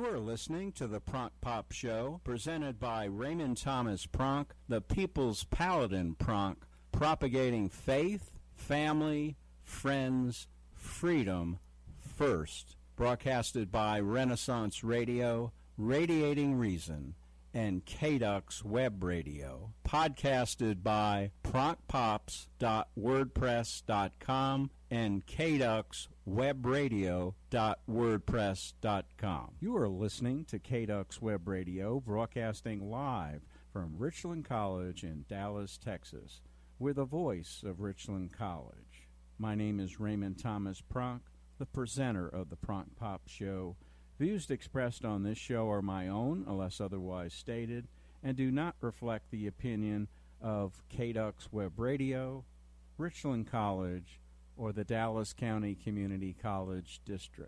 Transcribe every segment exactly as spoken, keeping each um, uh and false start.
You are listening to the Pronk Pop Show, presented by Raymond Thomas Pronk, the People's Paladin Pronk, propagating faith, family, friends, freedom first. Broadcasted by Renaissance Radio, Radiating Reason, and K D U X Web Radio. Podcasted by pronk pops dot wordpress dot com and K D U X Web Radio dot wordpress dot com. You are listening to K D U X Web Radio, broadcasting live from Richland College in Dallas, Texas. We're the voice of Richland College. My name is Raymond Thomas Pronk, the presenter of the Pronk Pop Show. Views expressed on this show are my own, unless otherwise stated, and do not reflect the opinion of K D U X Web Radio, Richland College, or the Dallas County Community College District.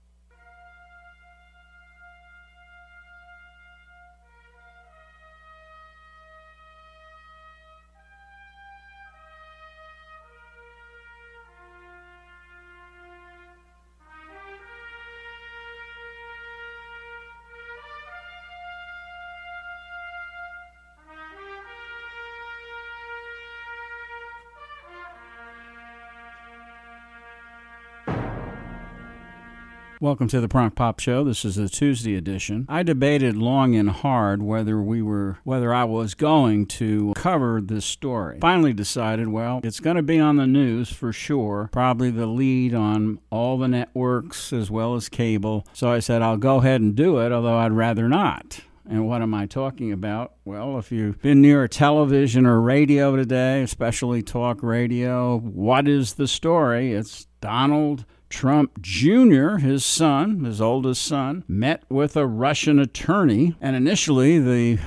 Welcome to the Pronk Pop Show. This is the Tuesday edition. I debated long and hard whether we were, whether I was going to cover this story. Finally decided, well, it's going to be on the news for sure, probably the lead on all the networks as well as cable. So I said, I'll go ahead and do it, although I'd rather not. And what am I talking about? Well, if you've been near a television or radio today, especially talk radio, what is the story? It's Donald Trump Junior, his son, his oldest son, met with a Russian attorney, and initially the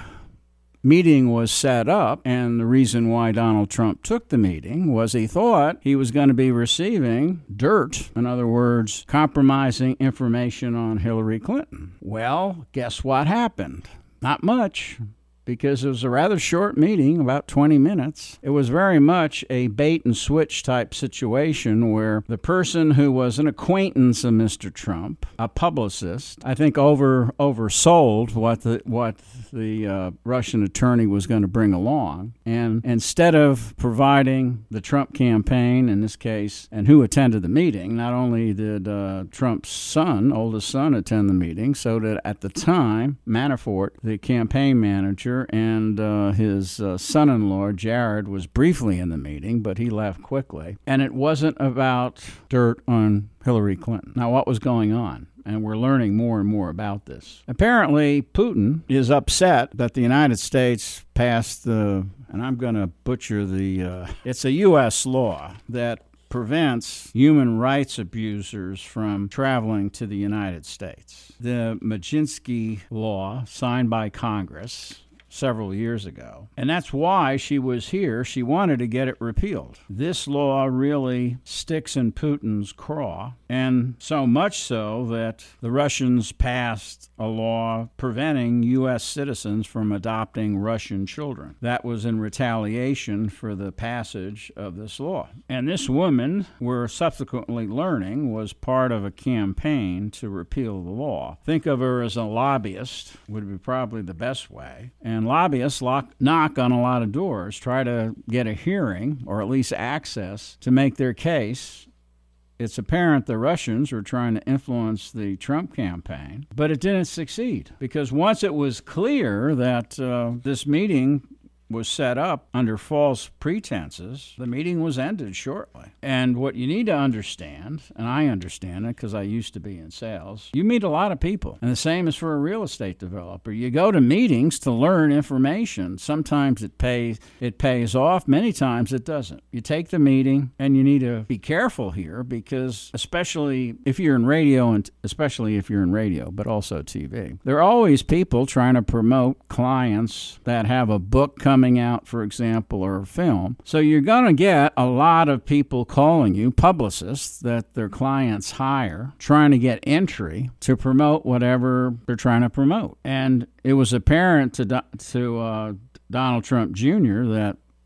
meeting was set up, and the reason why Donald Trump took the meeting was he thought he was going to be receiving dirt, in other words, compromising information on Hillary Clinton. Well, guess what happened? Not much. Because it was a rather short meeting, about twenty minutes. It was very much a bait-and-switch type situation where the person who was an acquaintance of Mister Trump, a publicist, I think over oversold what the what the uh, Russian attorney was going to bring along. And instead of providing the Trump campaign, in this case, and who attended the meeting, not only did uh, Trump's son, oldest son, attend the meeting, so that at the time, Manafort, the campaign manager, and uh, his uh, son-in-law, Jared, was briefly in the meeting, but he left quickly. And it wasn't about dirt on Hillary Clinton. Now, what was going on? And we're learning more and more about this. Apparently, Putin is upset that the United States passed the, and I'm going to butcher the, uh, it's a U S law that prevents human rights abusers from traveling to the United States. The Maginski Law, signed by Congress several years ago. And that's why she was here. She wanted to get it repealed. This law really sticks in Putin's craw, and so much so that the Russians passed a law preventing U S citizens from adopting Russian children. That was in retaliation for the passage of this law. And this woman, we're subsequently learning, was part of a campaign to repeal the law. Think of her as a lobbyist, would be probably the best way. And lobbyists lock, knock on a lot of doors, try to get a hearing or at least access to make their case. It's apparent the Russians were trying to influence the Trump campaign, but it didn't succeed because once it was clear that uh, this meeting was set up under false pretenses, the meeting was ended shortly. And what you need to understand, and I understand it because I used to be in sales, you meet a lot of people. And the same is for a real estate developer. You go to meetings to learn information. Sometimes it pays, it pays off. Many times it doesn't. You take the meeting, and you need to be careful here because especially if you're in radio, and especially if you're in radio, but also T V, there are always people trying to promote clients that have a book coming coming out, for example, or a film. So you're going to get a lot of people calling you, publicists that their clients hire, trying to get entry to promote whatever they're trying to promote. And it was apparent to to uh, Donald Trump Junior that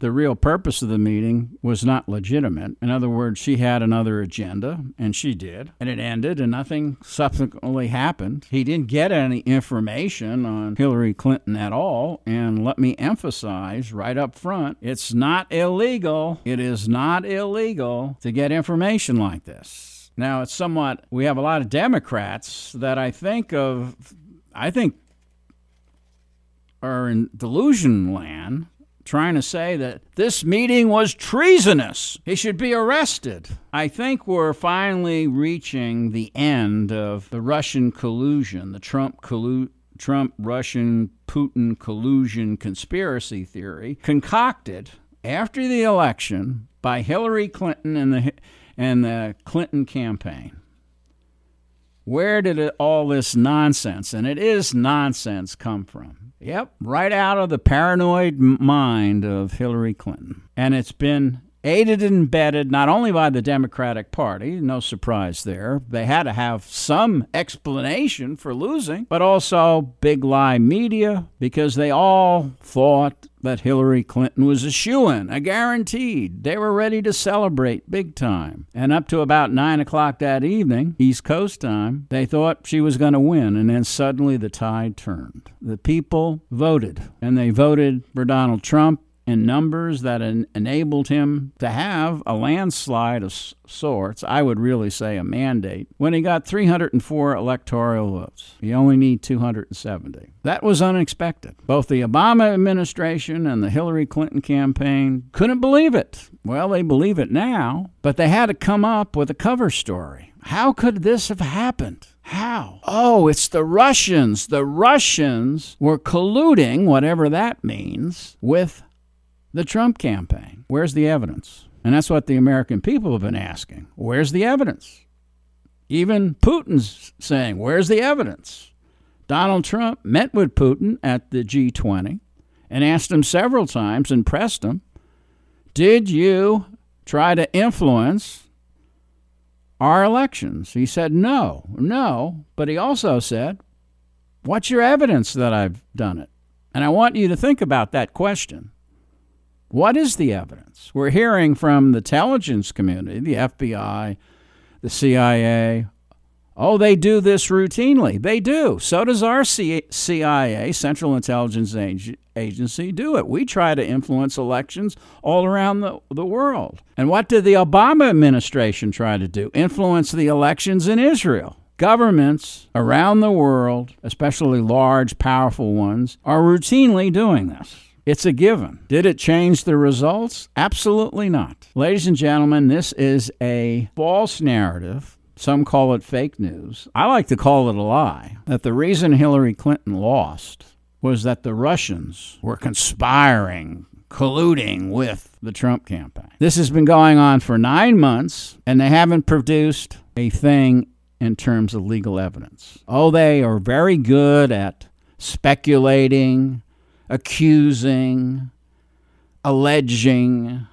the real purpose of the meeting was not legitimate. In other words, she had another agenda, and she did, and it ended, and nothing subsequently happened. He didn't get any information on Hillary Clinton at all, and let me emphasize right up front, it's not illegal. It is not illegal to get information like this. Now, it's somewhat, we have a lot of Democrats that I think of, I think are in delusion land, trying to say that this meeting was treasonous. He should be arrested. I think we're finally reaching the end of the Russian collusion, the Trump collu- Trump, Russian, Putin collusion conspiracy theory concocted after the election by Hillary Clinton and the and the Clinton campaign. Where did it, all this nonsense, and it is nonsense, come from? Yep, right out of the paranoid mind of Hillary Clinton. And it's been aided and abetted not only by the Democratic Party, no surprise there, they had to have some explanation for losing, but also big lie media, because they all thought that Hillary Clinton was a shoo-in, a guaranteed. They were ready to celebrate big time. And up to about nine o'clock that evening, East Coast time, they thought she was going to win, and then suddenly the tide turned. The people voted, and they voted for Donald Trump in numbers that en- enabled him to have a landslide of s- sorts, I would really say a mandate, when he got three hundred four electoral votes. You only need two hundred seventy. That was unexpected. Both the Obama administration and the Hillary Clinton campaign couldn't believe it. Well, they believe it now, but they had to come up with a cover story. How could this have happened? How? Oh, it's the Russians. The Russians were colluding, whatever that means, with the Trump campaign. Where's the evidence? And that's what the American people have been asking. Where's the evidence? Even Putin's saying, where's the evidence? Donald Trump met with Putin at the G twenty and asked him several times and pressed him, did you try to influence our elections? He said, no, no. But he also said, what's your evidence that I've done it? And I want you to think about that question. What is the evidence? We're hearing from the intelligence community, the F B I, the C I A. Oh, they do this routinely. They do. So does our C I A, Central Intelligence Agency, do it. We try to influence elections all around the, the world. And what did the Obama administration try to do? Influence the elections in Israel. Governments around the world, especially large, powerful ones, are routinely doing this. It's a given. Did it change the results? Absolutely not. Ladies and gentlemen, this is a false narrative. Some call it fake news. I like to call it a lie. That the reason Hillary Clinton lost was that the Russians were conspiring, colluding with the Trump campaign. This has been going on for nine months, and they haven't produced a thing in terms of legal evidence. Oh, they are very good at speculating, accusing, alleging.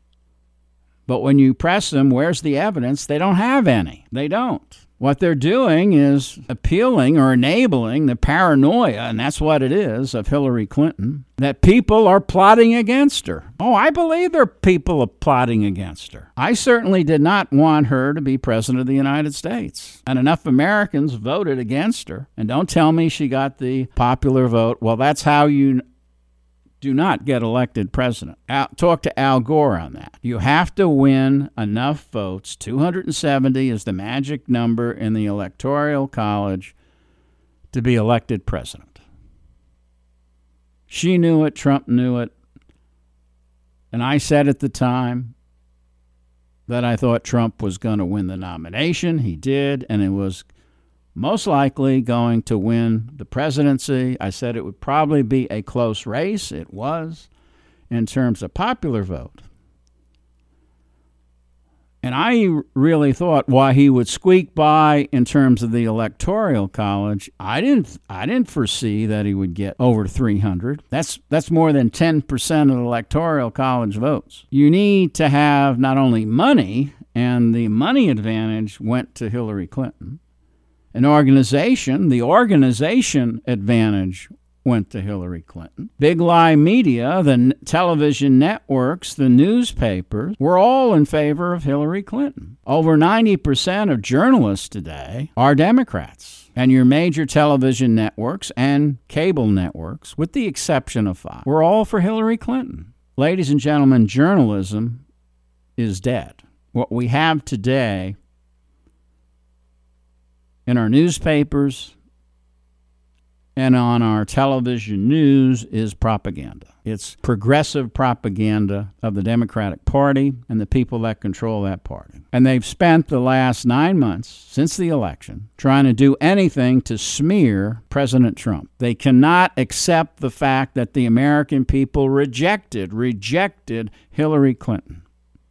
But when you press them, where's the evidence? They don't have any. They don't. What they're doing is appealing or enabling the paranoia, and that's what it is, of Hillary Clinton, that people are plotting against her. Oh, I believe there are people plotting against her. I certainly did not want her to be president of the United States. And enough Americans voted against her. And don't tell me she got the popular vote. Well, that's how you do not get elected president. Al, talk to Al Gore on that. You have to win enough votes. two hundred seventy is the magic number in the Electoral College to be elected president. She knew it. Trump knew it. And I said at the time that I thought Trump was going to win the nomination. He did, and it was most likely going to win the presidency. I said it would probably be a close race. It was, in terms of popular vote. And I really thought why he would squeak by in terms of the Electoral College. I didn't I didn't foresee that he would get over three hundred. That's that's more than ten percent of the Electoral College votes. You need to have not only money, and the money advantage went to Hillary Clinton. An organization, the organization advantage went to Hillary Clinton. Big lie media, the n- television networks, the newspapers, were all in favor of Hillary Clinton. Over ninety percent of journalists today are Democrats. And your major television networks and cable networks, with the exception of Fox, were all for Hillary Clinton. Ladies and gentlemen, journalism is dead. What we have today in our newspapers and on our television news is propaganda. It's progressive propaganda of the Democratic Party and the people that control that party. And they've spent the last nine months since the election trying to do anything to smear President Trump. They cannot accept the fact that the American people rejected, rejected Hillary Clinton.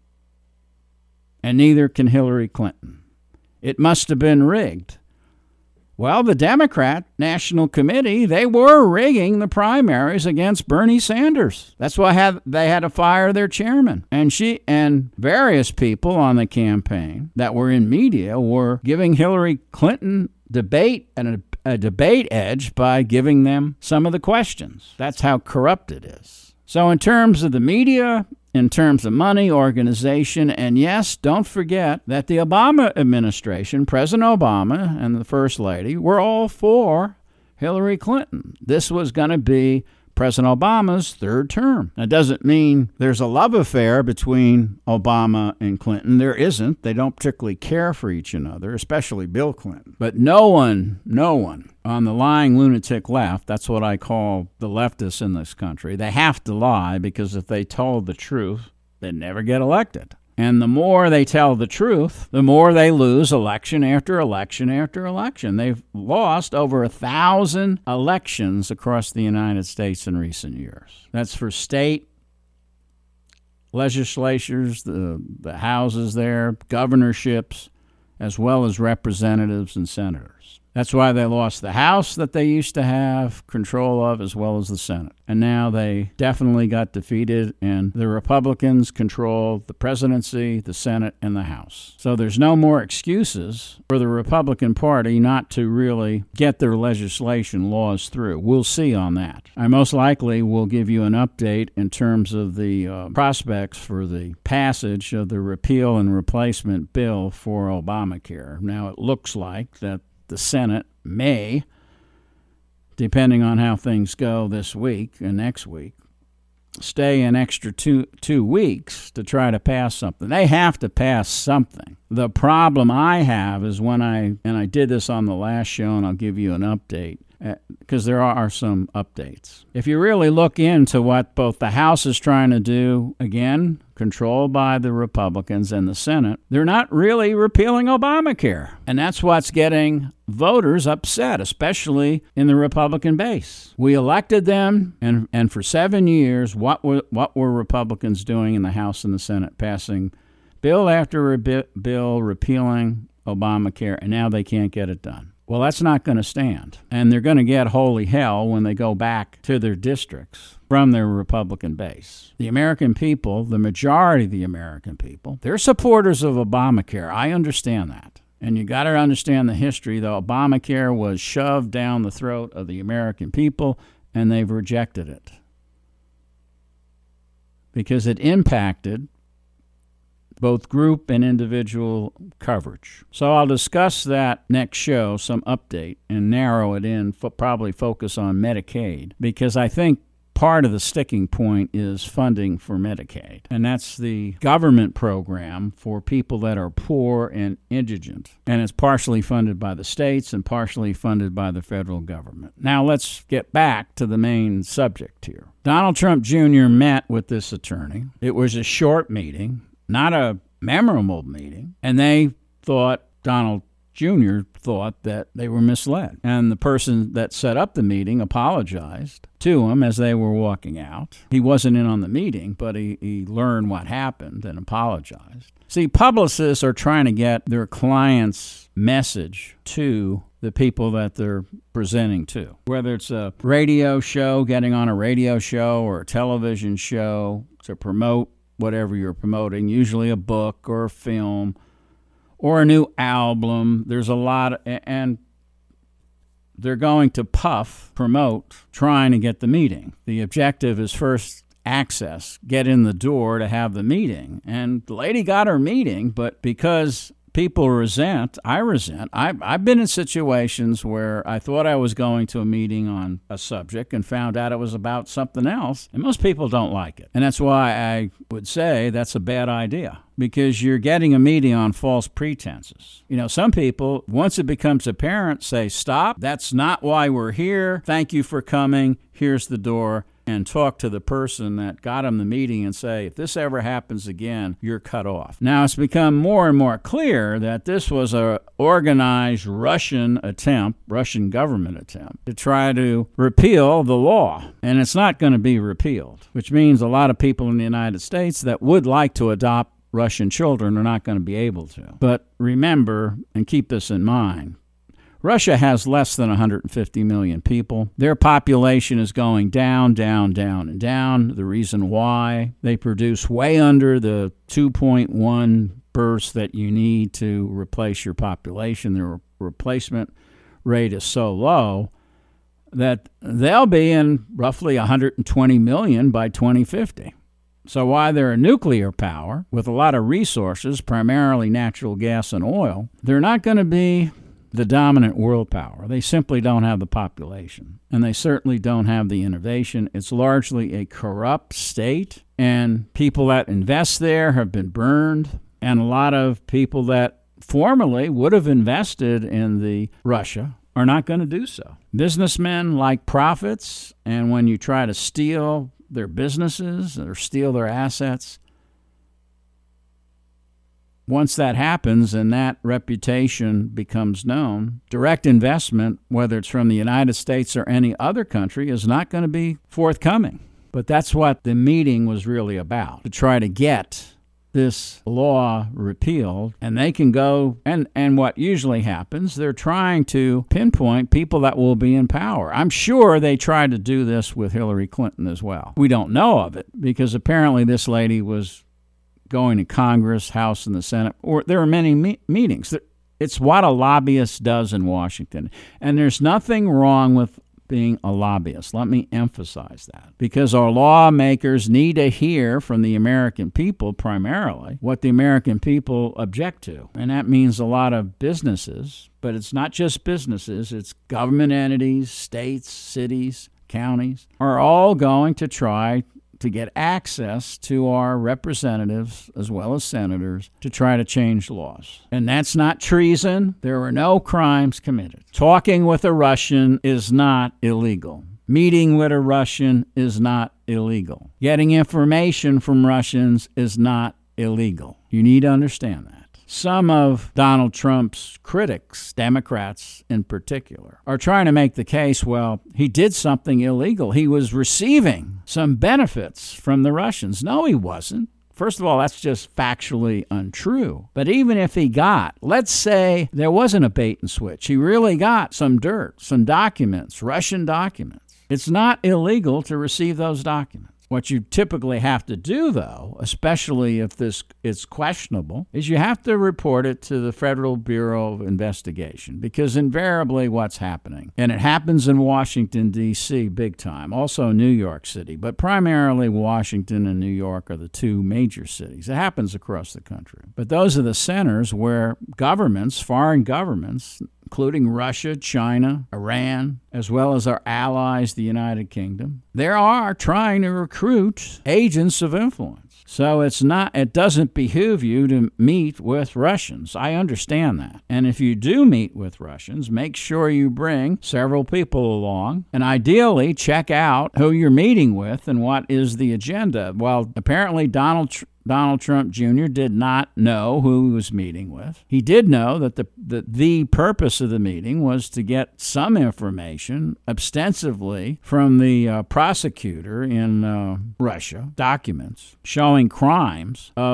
And neither can Hillary Clinton. It must have been rigged. Well, the Democrat National Committee, they were rigging the primaries against Bernie Sanders. That's why had, they had to fire their chairman. And she and various people on the campaign that were in media were giving Hillary Clinton debate and a, a debate edge by giving them some of the questions. That's how corrupt it is. So in terms of the media, in terms of money, organization, and yes, don't forget that the Obama administration, President Obama and the First Lady, were all for Hillary Clinton. This was going to be President Obama's third term. That doesn't mean there's a love affair between Obama and Clinton. There isn't. They don't particularly care for each other, especially Bill Clinton. But no one, no one on the lying lunatic left, that's what I call the leftists in this country, they have to lie because if they told the truth, they'd never get elected. And the more they tell the truth, the more they lose election after election after election. They've lost over a thousand elections across the United States in recent years. That's for state legislatures, the, the houses there, governorships, as well as representatives and senators. That's why they lost the House that they used to have control of, as well as the Senate. And now they definitely got defeated, and the Republicans control the presidency, the Senate, and the House. So there's no more excuses for the Republican Party not to really get their legislation laws through. We'll see on that. I most likely will give you an update in terms of the uh, prospects for the passage of the repeal and replacement bill for Obamacare. Now, it looks like that the Senate may, depending on how things go this week and next week, stay an extra two two weeks to try to pass something. They have to pass something. The problem I have is when I, and I did this on the last show, and I'll give you an update, because there are some updates. If you really look into what both the House is trying to do, again, controlled by the Republicans, and the Senate, they're not really repealing Obamacare. And that's what's getting voters upset, especially in the Republican base. We elected them, and, and for seven years, what were, what were Republicans doing in the House and the Senate? Passing bill after bill, repealing Obamacare, and now they can't get it done. Well, that's not going to stand, and they're going to get holy hell when they go back to their districts from their Republican base. The American people, the majority of the American people, they're supporters of Obamacare. I understand that. And you got to understand the history, though. Obamacare was shoved down the throat of the American people, and they've rejected it because it impacted both group and individual coverage. So I'll discuss that next show, some update, and narrow it in, fo- probably focus on Medicaid, because I think part of the sticking point is funding for Medicaid. And that's the government program for people that are poor and indigent. And it's partially funded by the states and partially funded by the federal government. Now let's get back to the main subject here. Donald Trump Junior met with this attorney. It was a short meeting, not a memorable meeting, and they thought, Donald Junior thought that they were misled. And the person that set up the meeting apologized to him as they were walking out. He wasn't in on the meeting, but he, he learned what happened and apologized. See, publicists are trying to get their client's message to the people that they're presenting to. Whether it's a radio show, getting on a radio show, or a television show to promote whatever you're promoting, usually a book or a film or a new album. There's a lot of, and they're going to puff, promote, trying to get the meeting. The objective is first access, get in the door to have the meeting. And the lady got her meeting, but because people resent, I resent. I, I've been in situations where I thought I was going to a meeting on a subject and found out it was about something else, and most people don't like it. And that's why I would say that's a bad idea, because you're getting a meeting on false pretenses. You know, some people, once it becomes apparent, say, stop, that's not why we're here. Thank you for coming. Here's the door. And talk to the person that got him the meeting and say, if this ever happens again, you're cut off. Now, it's become more and more clear that this was an organized Russian attempt, Russian government attempt, to try to repeal the law. And it's not going to be repealed, which means a lot of people in the United States that would like to adopt Russian children are not going to be able to. But remember, and keep this in mind, Russia has less than one hundred fifty million people. Their population is going down, down, down, and down. The reason why, they produce way under the two point one births that you need to replace your population. Their replacement rate is so low that they'll be in roughly one hundred twenty million by twenty fifty. So while they're a nuclear power with a lot of resources, primarily natural gas and oil, they're not going to be the dominant world power. They simply don't have the population, and they certainly don't have the innovation. It's largely a corrupt state, and people that invest there have been burned, and a lot of people that formerly would have invested in the Russia are not going to do so. Businessmen like profits, and when you try to steal their businesses or steal their assets, once that happens and that reputation becomes known, direct investment, whether it's from the United States or any other country, is not going to be forthcoming. But that's what the meeting was really about, to try to get this law repealed. And they can go, and, and what usually happens, they're trying to pinpoint people that will be in power. I'm sure they tried to do this with Hillary Clinton as well. We don't know of it, because apparently this lady was going to Congress, House, and the Senate, or there are many me- meetings. It's what a lobbyist does in Washington. And there's nothing wrong with being a lobbyist. Let me emphasize that. Because our lawmakers need to hear from the American people primarily what the American people object to. And that means a lot of businesses, but it's not just businesses, it's government entities, states, cities, counties, are all going to try to get access to our representatives as well as senators to try to change laws. And that's not treason. There were no crimes committed. Talking with a Russian is not illegal. Meeting with a Russian is not illegal. Getting information from Russians is not illegal. You need to understand that. Some of Donald Trump's critics, Democrats in particular, are trying to make the case, well, he did something illegal. He was receiving some benefits from the Russians. No, he wasn't. First of all, that's just factually untrue. But even if he got, let's say there wasn't a bait and switch. He really got some dirt, some documents, Russian documents. It's not illegal to receive those documents. What you typically have to do, though, especially if this is questionable, is you have to report it to the Federal Bureau of Investigation, because invariably what's happening, and it happens in Washington, D C big time, also New York City, but primarily Washington and New York are the two major cities. It happens across the country. But those are the centers where governments, foreign governments, including Russia, China, Iran, as well as our allies, the United Kingdom, they are trying to recruit agents of influence. So it's not, it doesn't behoove you to meet with Russians. I understand that. And if you do meet with Russians, make sure you bring several people along, and ideally check out who you're meeting with and what is the agenda. Well, apparently Donald Trump Donald Trump Junior did not know who he was meeting with. He did know that the, the the purpose of the meeting was to get some information ostensibly from the uh, prosecutor in uh, Russia, documents showing crimes of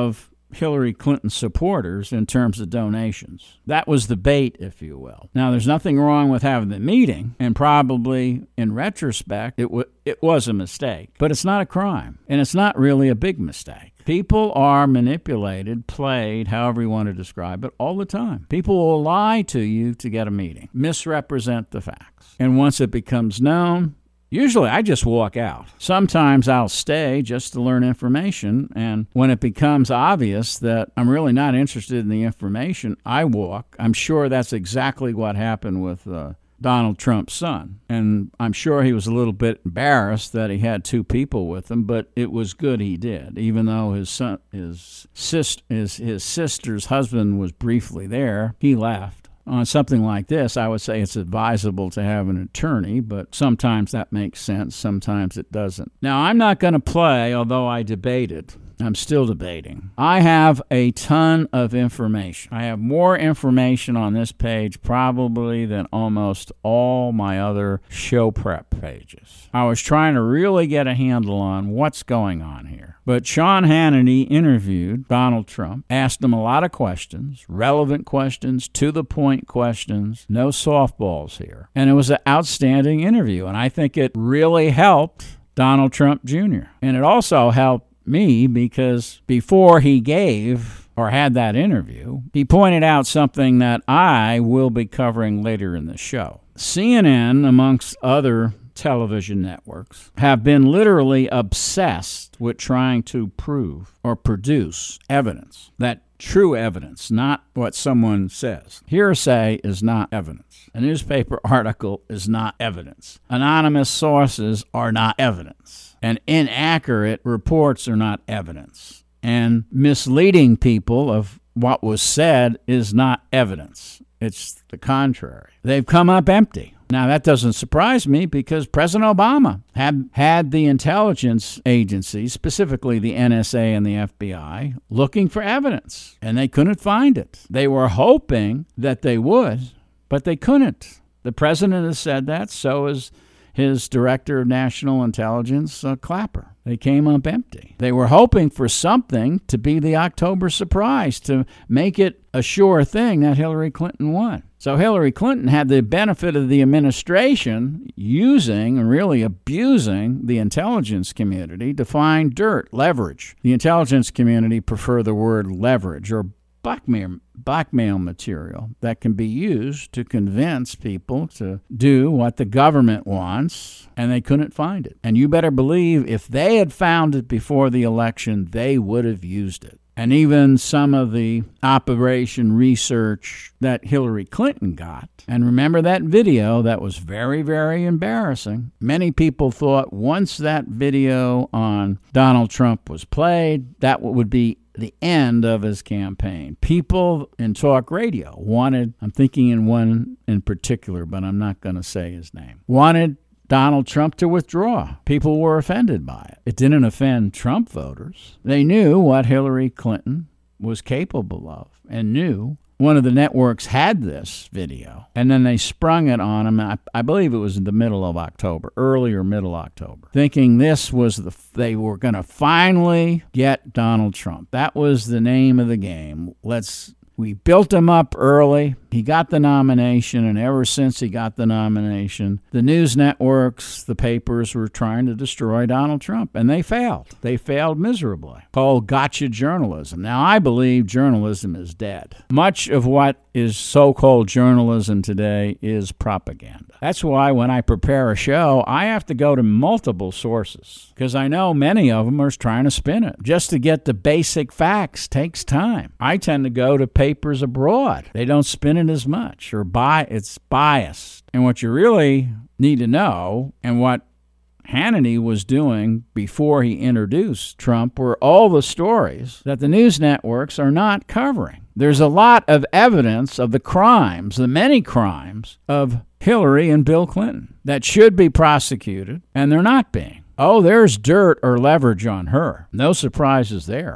Hillary Clinton supporters in terms of donations. That was the bait, if you will. Now, there's nothing wrong with having the meeting, and probably in retrospect, it, w- it was a mistake. But it's not a crime, and it's not really a big mistake. People are manipulated, played, however you want to describe it, all the time. People will lie to you to get a meeting, misrepresent the facts. And once it becomes known, usually I just walk out. Sometimes I'll stay just to learn information, and when it becomes obvious that I'm really not interested in the information, I walk. I'm sure that's exactly what happened with uh, Donald Trump's son. And I'm sure he was a little bit embarrassed that he had two people with him, but it was good he did, even though his son, his sister, his, his sister's husband was briefly there. He left. On something like this, I would say it's advisable to have an attorney, but sometimes that makes sense, sometimes it doesn't. Now, I'm not going to play, although I debated. I'm still debating. I have a ton of information. I have more information on this page probably than almost all my other show prep pages. I was trying to really get a handle on what's going on here. But Sean Hannity interviewed Donald Trump, asked him a lot of questions, relevant questions, to-the-point questions, no softballs here. And it was an outstanding interview, and I think it really helped Donald Trump Junior And it also helped me because before he gave or had that interview, he pointed out something that I will be covering later in the show. C N N, amongst other television networks, have been literally obsessed with trying to prove or produce evidence, that true evidence, not what someone says. Hearsay is not evidence. A newspaper article is not evidence. Anonymous sources are not evidence. And inaccurate reports are not evidence. And misleading people of what was said is not evidence. It's the contrary. They've come up empty. Now, that doesn't surprise me because President Obama had had the intelligence agencies, specifically the N S A and the F B I, looking for evidence, and they couldn't find it. They were hoping that they would, but they couldn't. The president has said that, so has his director of national intelligence, uh, Clapper. They came up empty. They were hoping for something to be the October surprise, to make it a sure thing that Hillary Clinton won. So Hillary Clinton had the benefit of the administration using and really abusing the intelligence community to find dirt, leverage. The intelligence community prefer the word leverage or blackmail, blackmail material that can be used to convince people to do what the government wants, and they couldn't find it. And you better believe if they had found it before the election, they would have used it. And even some of the operation research that Hillary Clinton got. And remember that video that was very, very embarrassing. Many people thought once that video on Donald Trump was played, that would be the end of his campaign. People in talk radio wanted, I'm thinking in one in particular, but I'm not going to say his name, wanted Donald Trump to withdraw. People were offended by it. It didn't offend Trump voters. They knew what Hillary Clinton was capable of and knew one of the networks had this video, and then they sprung it on him. I, I believe it was in the middle of October, early or middle October, thinking this was the, they were going to finally get Donald Trump. That was the name of the game. Let's We built him up early. He got the nomination, and ever since he got the nomination, the news networks, the papers were trying to destroy Donald Trump, and they failed. They failed miserably. Called gotcha journalism. Now, I believe journalism is dead. Much of what is so-called journalism today is propaganda. That's why when I prepare a show, I have to go to multiple sources, because I know many of them are trying to spin it. Just to get the basic facts takes time. I tend to go to papers abroad. They don't spin it as much, or buy it's biased. And what you really need to know, and what Hannity was doing before he introduced Trump, were all the stories that the news networks are not covering. There's a lot of evidence of the crimes, the many crimes of Hillary and Bill Clinton that should be prosecuted, and they're not being. Oh, there's dirt or leverage on her. No surprises there.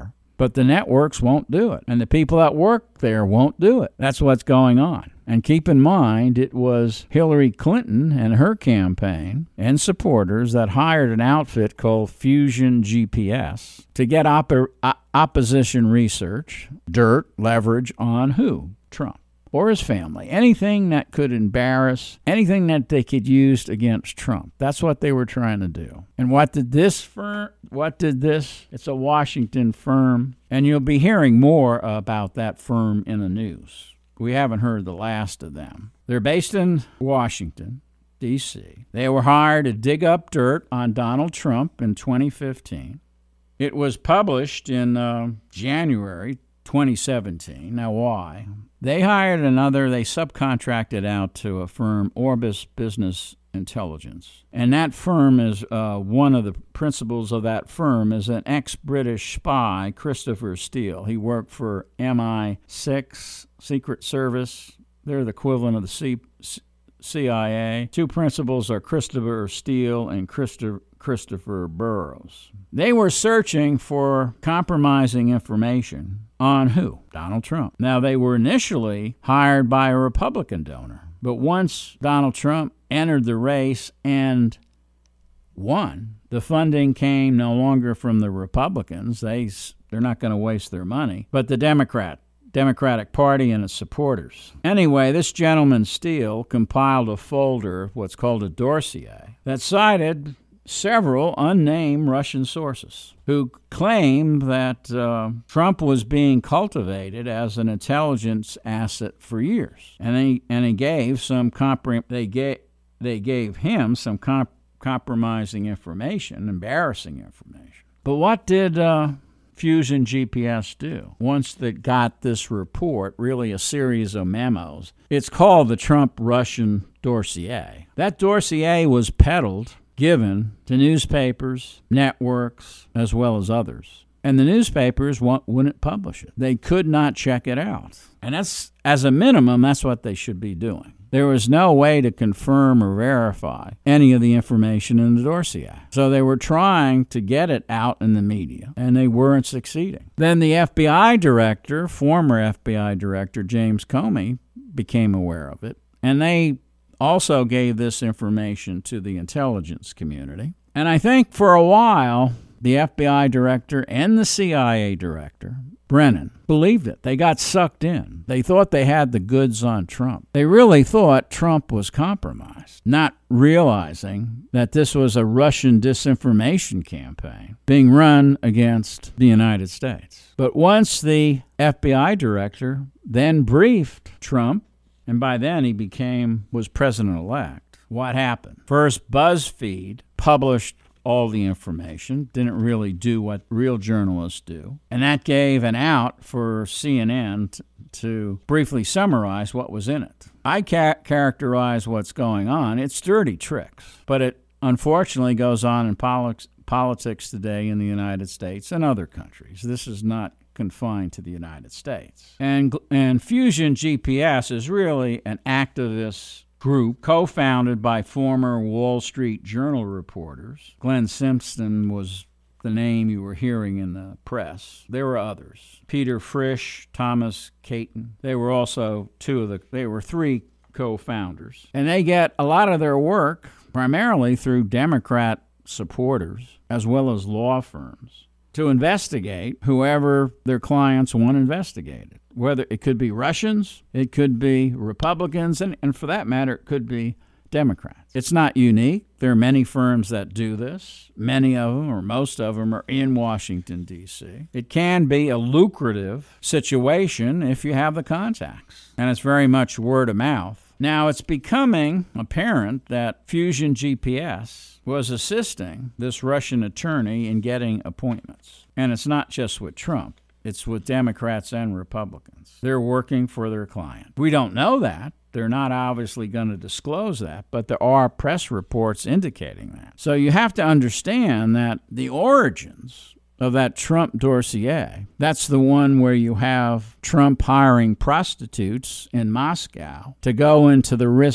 but the networks won't do it, and the people that work there won't do it. That's what's going on. And keep in mind, it was Hillary Clinton and her campaign and supporters that hired an outfit called Fusion G P S to get op- opposition research, dirt, leverage on who? Trump or his family. Anything that could embarrass, anything that they could use against Trump. That's what they were trying to do. And what did this firm, what did this? It's a Washington firm, and you'll be hearing more about that firm in the news. We haven't heard the last of them. They're based in Washington, D C They were hired to dig up dirt on Donald Trump in twenty fifteen. It was published in uh, January twenty seventeen. Now, why? They hired another, they subcontracted out to a firm, Orbis Business Intelligence. And that firm is, uh, one of the principals of that firm is an ex-British spy, Christopher Steele. He worked for M I six, Secret Service. They're the equivalent of the C- C I A. Two principals are Christopher Steele and Christopher Christopher Burrows. They were searching for compromising information on who? Donald Trump. Now, they were initially hired by a Republican donor, but once Donald Trump entered the race and won, the funding came no longer from the Republicans. They, they're not going to waste their money, but the Democrat. Democratic Party and its supporters. Anyway, this gentleman Steele compiled a folder, what's called a dossier, that cited several unnamed Russian sources who claimed that uh, Trump was being cultivated as an intelligence asset for years, and he and he gave some comprom- they gave they gave him some comp- compromising information, embarrassing information. But what did uh, Fusion G P S do once they got this report, really a series of memos? It's called the Trump-Russian dossier. That dossier was peddled, given to newspapers, networks, as well as others. And the newspapers wouldn't publish it. They could not check it out. And that's, as a minimum, that's what they should be doing. There was no way to confirm or verify any of the information in the dossier. So they were trying to get it out in the media, and they weren't succeeding. Then the F B I director, former F B I director James Comey, became aware of it, and they also gave this information to the intelligence community. And I think for a while, the F B I director and the C I A director, Brennan, believed it. They got sucked in. They thought they had the goods on Trump. They really thought Trump was compromised, not realizing that this was a Russian disinformation campaign being run against the United States. But once the F B I director then briefed Trump, and by then he became, was president-elect, what happened? First, BuzzFeed published all the information, didn't really do what real journalists do, and that gave an out for C N N t- to briefly summarize what was in it. I ca- characterize what's going on. It's dirty tricks, but it unfortunately goes on in politics, politics today in the United States and other countries. This is not confined to the United States. And, and Fusion G P S is really an activist group co-founded by former Wall Street Journal reporters. Glenn Simpson was the name you were hearing in the press. There were others. Peter Frisch, Thomas Caton. They were also two of the, they were three co-founders. And they get a lot of their work primarily through Democrat supporters as well as law firms to investigate whoever their clients want investigated. Whether it could be Russians, it could be Republicans, and, and for that matter, it could be Democrats. It's not unique. There are many firms that do this. Many of them, or most of them, are in Washington, D C It can be a lucrative situation if you have the contacts, and it's very much word of mouth. Now, it's becoming apparent that Fusion G P S was assisting this Russian attorney in getting appointments. And it's not just with Trump. It's with Democrats and Republicans. They're working for their client. We don't know that. They're not obviously going to disclose that, but there are press reports indicating that. So you have to understand that the origins of that Trump dossier, that's the one where you have Trump hiring prostitutes in Moscow to go into the risk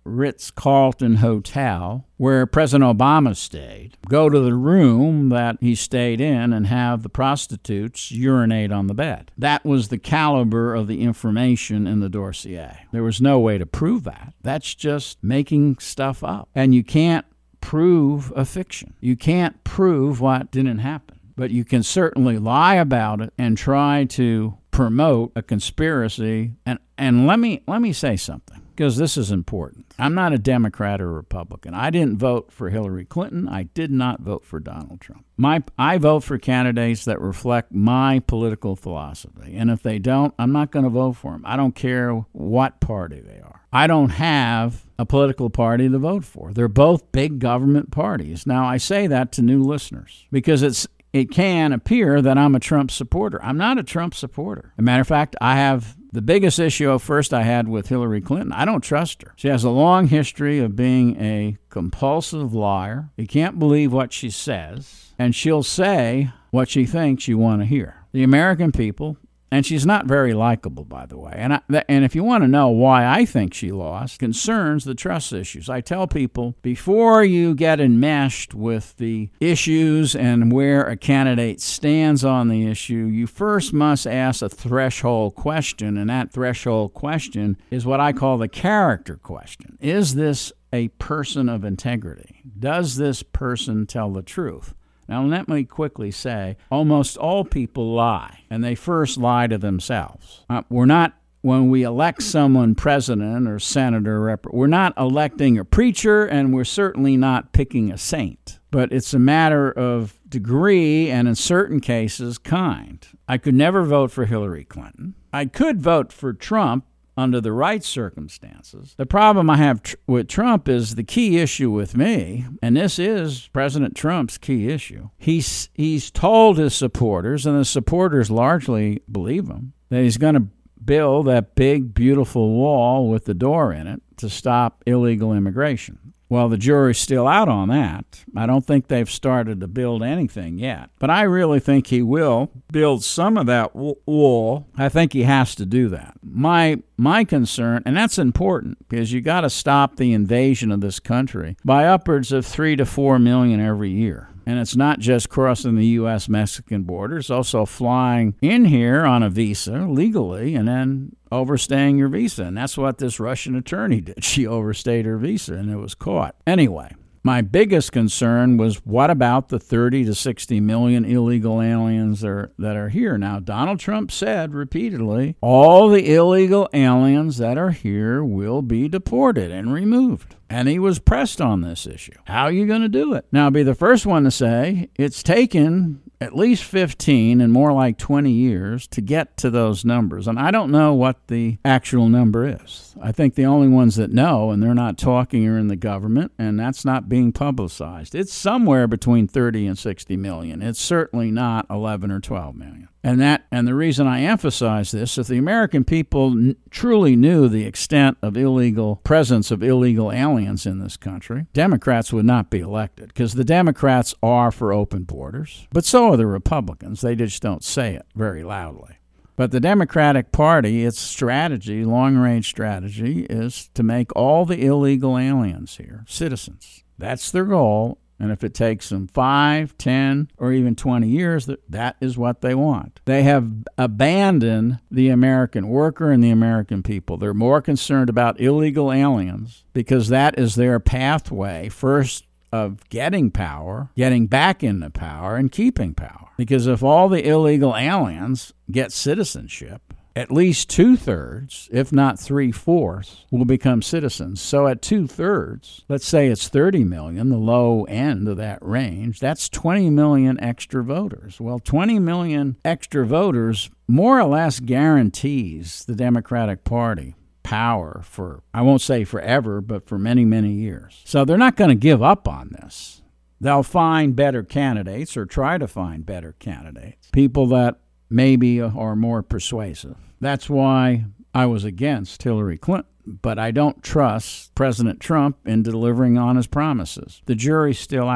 Ritz-Carlton Hotel where President Obama stayed, go to the room that he stayed in and have the prostitutes urinate on the bed. That was the caliber of the information in the dossier. There was no way to prove that. That's just making stuff up. And you can't prove a fiction. You can't prove what didn't happen. But you can certainly lie about it and try to promote a conspiracy. And, and let me let me say something, because this is important. I'm not a Democrat or Republican. I didn't vote for Hillary Clinton. I did not vote for Donald Trump. My I vote for candidates that reflect my political philosophy. And if they don't, I'm not going to vote for them. I don't care what party they are. I don't have a political party to vote for. They're both big government parties. Now, I say that to new listeners because it's it can appear that I'm a Trump supporter. I'm not a Trump supporter. As a matter of fact, I have the biggest issue first I had with Hillary Clinton. I don't trust her. She has a long history of being a compulsive liar. You can't believe what she says, and she'll say what she thinks you want to hear. The American people, and she's not very likable, by the way. And I, and if you want to know why I think she lost, concerns the trust issues. I tell people, before you get enmeshed with the issues and where a candidate stands on the issue, you first must ask a threshold question, and that threshold question is what I call the character question. Is this a person of integrity? Does this person tell the truth? Now, let me quickly say, almost all people lie, and they first lie to themselves. Uh, we're not, when we elect someone president or senator, rep- we're not electing a preacher, and we're certainly not picking a saint. But it's a matter of degree and, in certain cases, kind. I could never vote for Hillary Clinton. I could vote for Trump under the right circumstances. The problem I have tr- with Trump is the key issue with me, and this is President Trump's key issue. He's he's told his supporters, and the supporters largely believe him, that he's going to build that big, beautiful wall with the door in it to stop illegal immigration. Well, the jury's still out on that. I don't think they've started to build anything yet. But I really think he will build some of that wall. I think he has to do that. My my concern, and that's important, because you got to stop the invasion of this country by upwards of three to four million every year. And it's not just crossing the U S Mexican border. It's also flying in here on a visa legally and then overstaying your visa. And that's what this Russian attorney did. She overstayed her visa and it was caught. Anyway, my biggest concern was, what about the thirty to sixty million illegal aliens that are, that are here? Now, Donald Trump said repeatedly, all the illegal aliens that are here will be deported and removed. And he was pressed on this issue. How are you going to do it? Now, I'll be the first one to say it's taken at least fifteen and more like twenty years to get to those numbers. And I don't know what the actual number is. I think the only ones that know, and they're not talking, are in the government, and that's not being publicized. It's somewhere between thirty and sixty million. It's certainly not eleven or twelve million. And that, and the reason I emphasize this, if the American people n- truly knew the extent of illegal presence of illegal aliens in this country, Democrats would not be elected, because the Democrats are for open borders, but so are the Republicans. They just don't say it very loudly. But the Democratic Party, its strategy, long-range strategy, is to make all the illegal aliens here citizens. That's their goal. And if it takes them five, ten, or even twenty years, that, that is what they want. They have abandoned the American worker and the American people. They're more concerned about illegal aliens because that is their pathway, first, of getting power, getting back into power, and keeping power. Because if all the illegal aliens get citizenship, at least two-thirds, if not three-fourths, will become citizens. So at two-thirds, let's say it's thirty million, the low end of that range, that's twenty million extra voters. Well, twenty million extra voters more or less guarantees the Democratic Party power for, I won't say forever, but for many, many years. So they're not going to give up on this. They'll find better candidates or try to find better candidates, people that maybe are more persuasive. That's why I was against Hillary Clinton, but I don't trust President Trump in delivering on his promises. The jury's still out.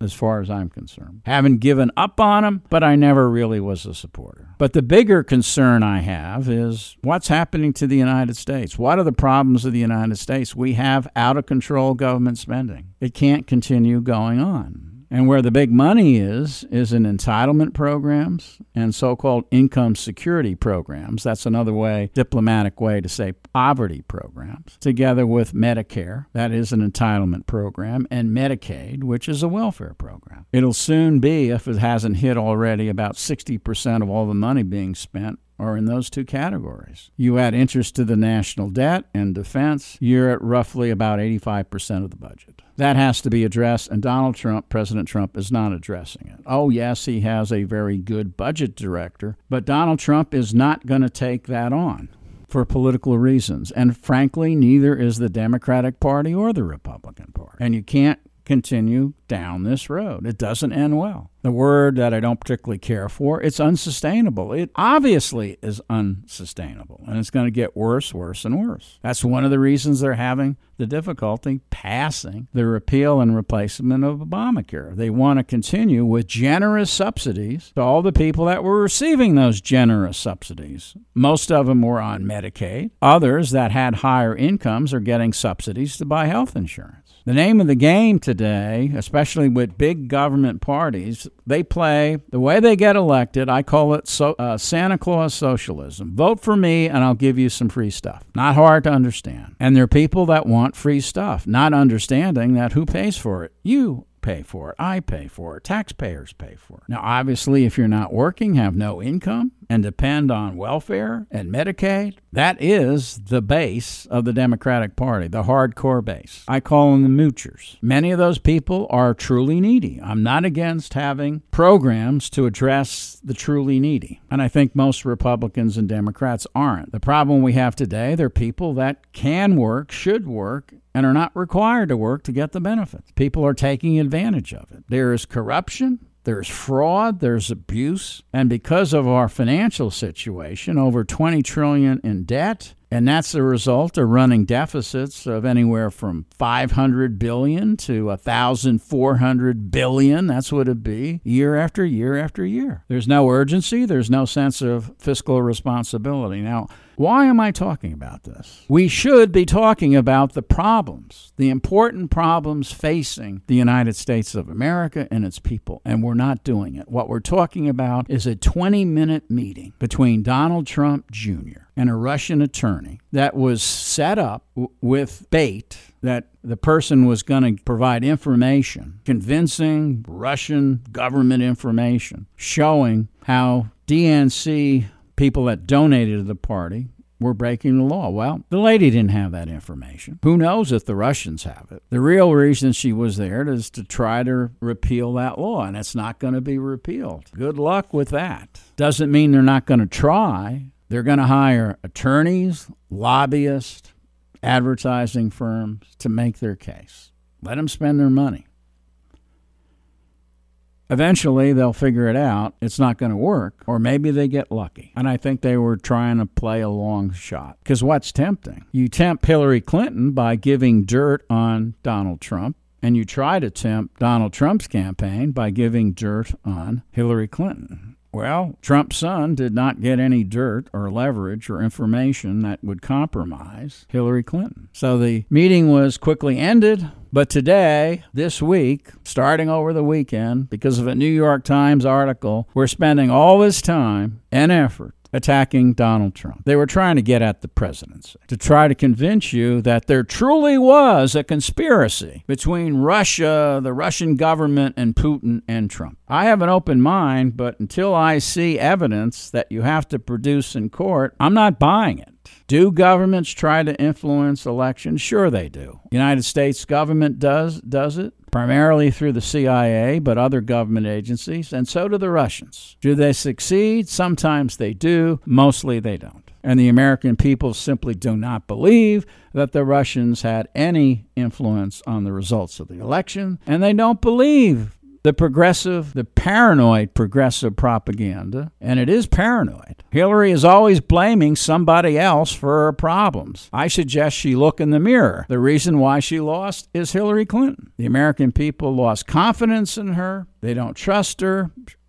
as far as I'm concerned. Haven't given up on him, but I never really was a supporter. But the bigger concern I have is what's happening to the United States. What are the problems of the United States? We have out-of-control government spending. It can't continue going on. And where the big money is, is in entitlement programs and so-called income security programs. That's another way, diplomatic way to say poverty programs, together with Medicare, that is an entitlement program, and Medicaid, which is a welfare program. It'll soon be, if it hasn't hit already, about sixty percent of all the money being spent are in those two categories. You add interest to the national debt and defense, you're at roughly about eighty-five percent of the budget. That has to be addressed, and Donald Trump, President Trump, is not addressing it. Oh, yes, he has a very good budget director, but Donald Trump is not going to take that on for political reasons. And frankly, neither is the Democratic Party or the Republican Party. And you can't continue down this road. It doesn't end well. The word that I don't particularly care for, it's unsustainable. It obviously is unsustainable, and it's going to get worse, worse, and worse. That's one of the reasons they're having the difficulty passing the repeal and replacement of Obamacare. They want to continue with generous subsidies to all the people that were receiving those generous subsidies. Most of them were on Medicaid. Others that had higher incomes are getting subsidies to buy health insurance. The name of the game today, especially with big government parties, they play the way they get elected. I call it so, uh, Santa Claus socialism. Vote for me and I'll give you some free stuff. Not hard to understand. And there are people that want free stuff, not understanding that who pays for it? You pay for it. I pay for it. Taxpayers pay for it. Now, obviously, if you're not working, have no income, and depend on welfare and Medicaid, that is the base of the Democratic Party, the hardcore base. I call them the moochers. Many of those people are truly needy. I'm not against having programs to address the truly needy, and I think most Republicans and Democrats aren't. The problem we have today, they're people that can work, should work, and are not required to work to get the benefits. People are taking advantage of it. There is corruption. There's fraud, there's abuse, and because of our financial situation, over twenty trillion dollars in debt, and that's a result of running deficits of anywhere from five hundred billion dollars to one thousand four hundred billion dollars. That's what it'd be year after year after year. There's no urgency. There's no sense of fiscal responsibility. Now, why am I talking about this? We should be talking about the problems, the important problems facing the United States of America and its people, and we're not doing it. What we're talking about is a twenty-minute meeting between Donald Trump Junior and a Russian attorney that was set up w- with bait that the person was going to provide information, convincing Russian government information, showing how D N C people that donated to the party were breaking the law. Well, the lady didn't have that information. Who knows if the Russians have it? The real reason she was there is to try to repeal that law, and it's not going to be repealed. Good luck with that. Doesn't mean they're not going to try. They're going to hire attorneys, lobbyists, advertising firms to make their case. Let them spend their money. Eventually, they'll figure it out. It's not going to work, or maybe they get lucky. And I think they were trying to play a long shot. Because what's tempting? You tempt Hillary Clinton by giving dirt on Donald Trump, and you try to tempt Donald Trump's campaign by giving dirt on Hillary Clinton. Well, Trump's son did not get any dirt or leverage or information that would compromise Hillary Clinton. So the meeting was quickly ended. But today, this week, starting over the weekend, because of a New York Times article, we're spending all this time and effort attacking Donald Trump. They were trying to get at the presidency, to try to convince you that there truly was a conspiracy between Russia, the Russian government, and Putin and Trump. I have an open mind, but until I see evidence that you have to produce in court, I'm not buying it. Do governments try to influence elections? Sure they do. The United States government does does it, primarily through the C I A, but other government agencies, and so do the Russians. Do they succeed? Sometimes they do. Mostly they don't. And the American people simply do not believe that the Russians had any influence on the results of the election, and they don't believe the progressive, the paranoid progressive propaganda, and it is paranoid. Hillary is always blaming somebody else for her problems. I suggest she look in the mirror. The reason why she lost is Hillary Clinton. The American people lost confidence in her. They don't trust her.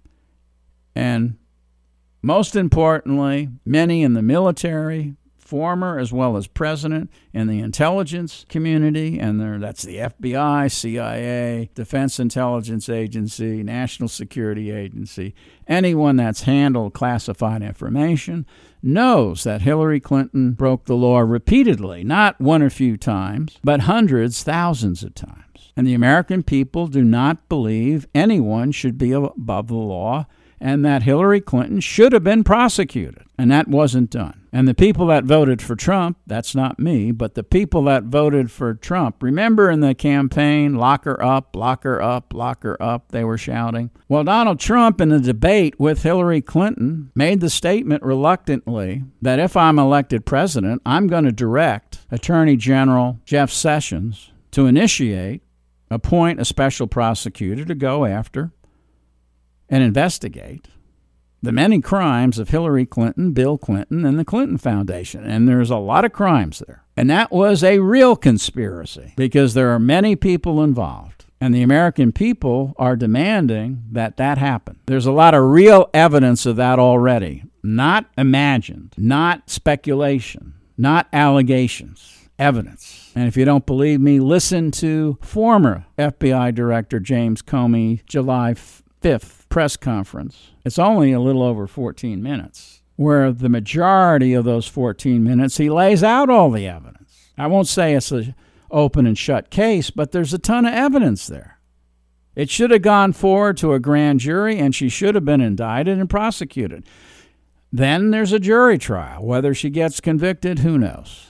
And most importantly, many in the military, former as well as president, in the intelligence community, and there, that's the F B I, C I A, Defense Intelligence Agency, National Security Agency, anyone that's handled classified information knows that Hillary Clinton broke the law repeatedly, not one or few times, but hundreds, thousands of times. And the American people do not believe anyone should be above the law, and that Hillary Clinton should have been prosecuted, and that wasn't done. And the people that voted for Trump, that's not me, but the people that voted for Trump, remember in the campaign, lock her up, lock her up, lock her up, they were shouting. Well, Donald Trump, in the debate with Hillary Clinton, made the statement reluctantly that if I'm elected president, I'm going to direct Attorney General Jeff Sessions to initiate, appoint a special prosecutor to go after and investigate the many crimes of Hillary Clinton, Bill Clinton, and the Clinton Foundation. And there's a lot of crimes there. And that was a real conspiracy because there are many people involved. And the American people are demanding that that happen. There's a lot of real evidence of that already. Not imagined, not speculation, not allegations. Evidence. And if you don't believe me, listen to former F B I Director James Comey, July fifth press conference. It's only a little over fourteen minutes, where the majority of those fourteen minutes he lays out all the evidence. I won't say it's an open and shut case, but there's a ton of evidence there. It should have gone forward to a grand jury, and she should have been indicted and prosecuted. Then there's a jury trial. Whether she gets convicted, who knows?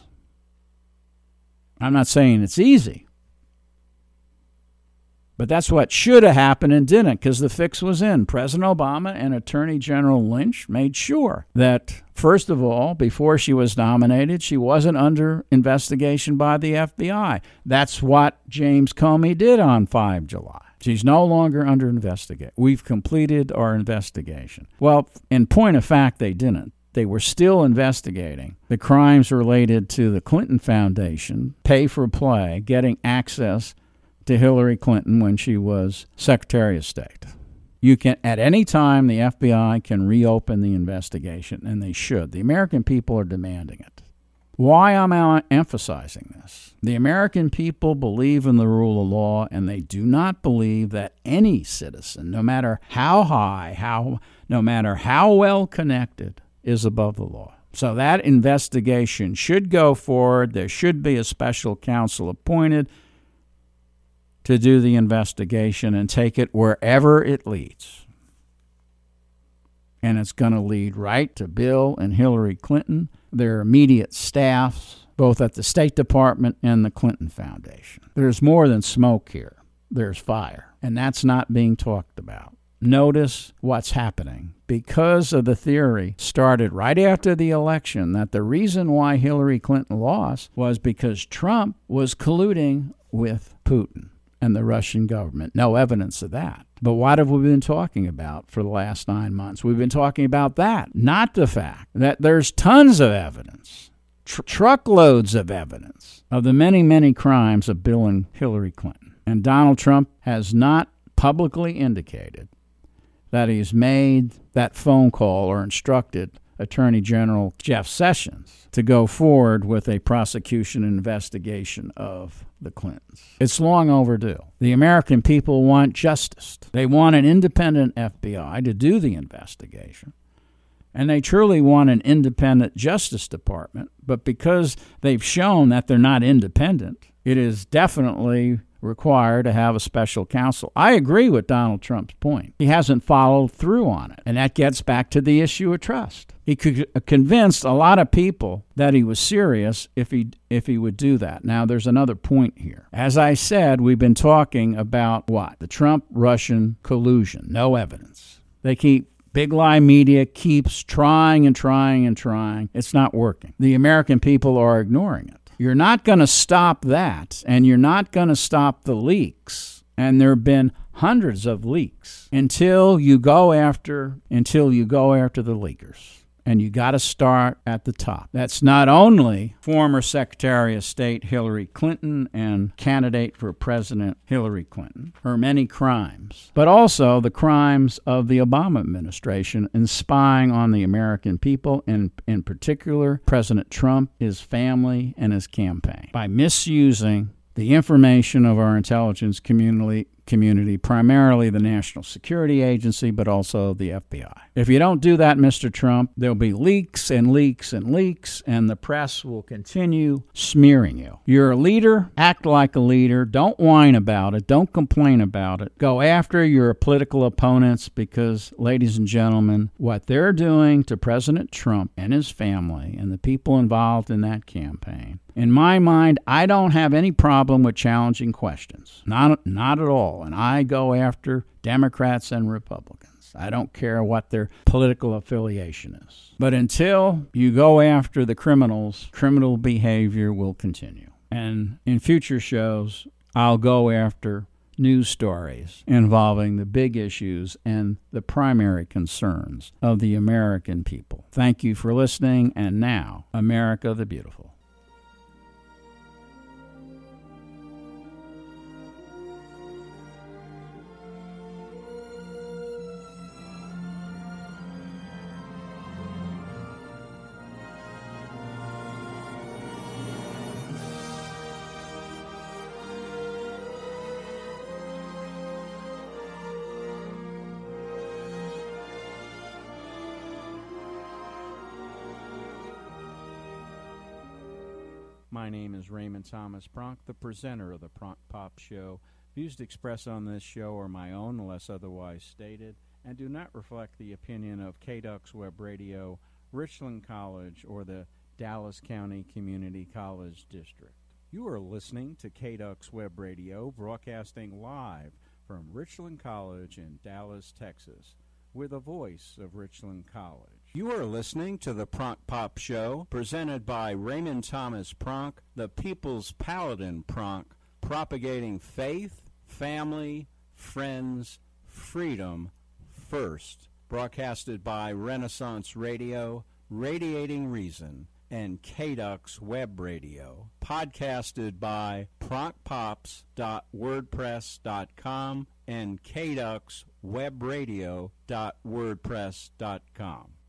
I'm not saying it's easy. But that's what should have happened and didn't, because the fix was in. President Obama and Attorney General Lynch made sure that, first of all, before she was nominated, she wasn't under investigation by the F B I. That's what James Comey did on the fifth of July. She's no longer under investigation. We've completed our investigation. Well, in point of fact, they didn't. They were still investigating the crimes related to the Clinton Foundation, pay for play, getting access to Hillary Clinton when she was Secretary of State. You can, at any time, the F B I can reopen the investigation, and they should. The American people are demanding it. Why am I emphasizing this? The American people believe in the rule of law, and they do not believe that any citizen, no matter how high, how no matter how well connected, is above the law. So that investigation should go forward. There should be a special counsel appointed to do the investigation and take it wherever it leads. And it's going to lead right to Bill and Hillary Clinton, their immediate staffs, both at the State Department and the Clinton Foundation. There's more than smoke here. There's fire. And that's not being talked about. Notice what's happening. Because of the theory started right after the election that the reason why Hillary Clinton lost was because Trump was colluding with Putin and the Russian government. No evidence of that. But what have we been talking about for the last nine months? We've been talking about that, not the fact that there's tons of evidence, tr- truckloads of evidence of the many, many crimes of Bill and Hillary Clinton. And Donald Trump has not publicly indicated that he's made that phone call or instructed Attorney General Jeff Sessions to go forward with a prosecution and investigation of the Clintons. It's long overdue. The American people want justice. They want an independent F B I to do the investigation. And they truly want an independent Justice Department. But because they've shown that they're not independent, it is definitely required to have a special counsel. I agree with Donald Trump's point. He hasn't followed through on it. And that gets back to the issue of trust. He could convinced a lot of people that he was serious if he if he would do that. Now, there's another point here. As I said, we've been talking about what? The Trump-Russian collusion. No evidence. They keep Big Lie Media keeps trying and trying and trying. It's not working. The American people are ignoring it. You're not going to stop that, and you're not going to stop the leaks. And there have been hundreds of leaks until you go after until you go after the leakers. And you got to start at the top. That's not only former Secretary of State Hillary Clinton and candidate for President Hillary Clinton, her many crimes, but also the crimes of the Obama administration in spying on the American people, and in particular, President Trump, his family, and his campaign, by misusing the information of our intelligence community, community, primarily the National Security Agency, but also the F B I. If you don't do that, Mister Trump, there'll be leaks and leaks and leaks, and the press will continue smearing you. You're a leader. Act like a leader. Don't whine about it. Don't complain about it. Go after your political opponents because, ladies and gentlemen, what they're doing to President Trump and his family and the people involved in that campaign, in my mind, I don't have any problem with challenging questions. Not, not at all. And I go after Democrats and Republicans. I don't care what their political affiliation is. But until you go after the criminals, criminal behavior will continue. And in future shows, I'll go after news stories involving the big issues and the primary concerns of the American people. Thank you for listening. And now, America the Beautiful. My name is Raymond Thomas Pronk, the presenter of the Pronk Pop Show. Views expressed on this show are my own unless otherwise stated and do not reflect the opinion of K D U X Web Radio, Richland College, or the Dallas County Community College District. You are listening to K D U X Web Radio, broadcasting live from Richland College in Dallas, Texas, with the voice of Richland College. You are listening to the Pronk Pop Show, presented by Raymond Thomas Pronk, the People's Paladin Pronk, propagating faith, family, friends, freedom first. Broadcasted by Renaissance Radio, Radiating Reason, and K D U X Web Radio. Podcasted by pronk pops dot wordpress dot com and K D U X web radio dot wordpress dot com.